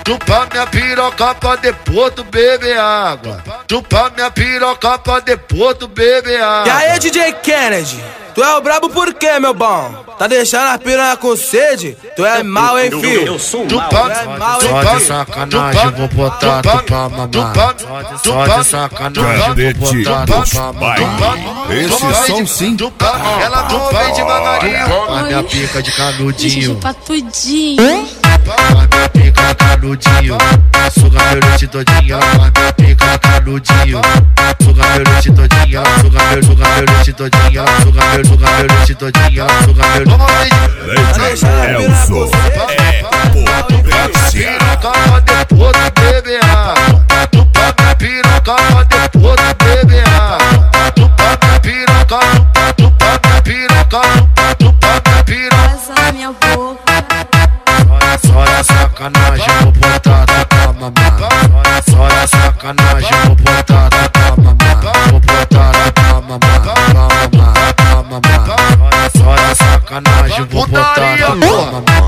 Chupa minha piroca pra depois tu beber água. Chupa minha piroca pra depois tu beber água. E aí, DJ Kennedy? Tu é o brabo por quê, meu bom? Tá deixando a piranha com sede? Tu é mal, hein, filho? Eu sou mal. mal. Tu é mal, hein, Só filho? de sacanagem vou botar tu pra mamar. Só de sacanagem vou botar tu pra mamar. Esses são sim. Ela não vem devagarinho. A minha pica de canudinho. Chupa tudinho. A minha pica canudinho. Suga meu leite todinha. A minha pica canudinho. Suga meu leite todinha. Suga meu leite todinha. Suga meu leite todinha. Suga meu Leite Elzo é potência. piroca pra depois tu beber água. Chupa minha piroca pra depois tu beber água. Chupa minha piroca. Chupa minha piroca. Chupa minha piroca. Passa na minha boca. Só na sacanagem vou botar tu pra mamar. Só na sacanagem vou botar tu pra mamar. Vou botar tu pra mamar. Pra mamar. Só na sacanagem vou botar tu pra mamar.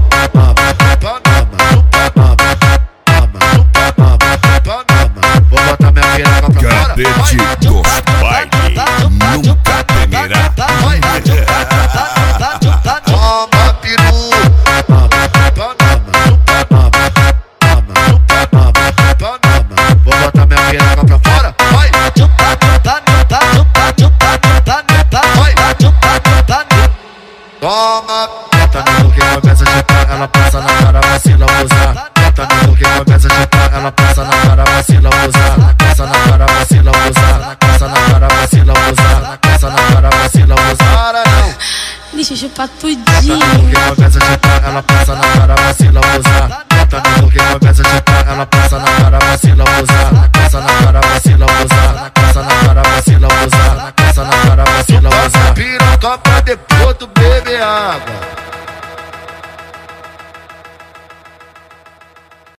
Vou botar minha piroca pra fora. Cadete dos baile nunca temerá. Toma peru. Vou botar minha piroca pra fora. Vai. Toma. Bota no que começa a chutar, ela passa na cara, vacila, usar. Bota no que começa a chutar, ela passa na cara, vacila, usar. Passa na cara, vacila, usar. Passa na cara, vacila, usar. Passa na cara, vacila, usar. Para não. Deixa eu chupar Bota no tudinho. que começa a chutar, ela passa na cara, vacila, usar.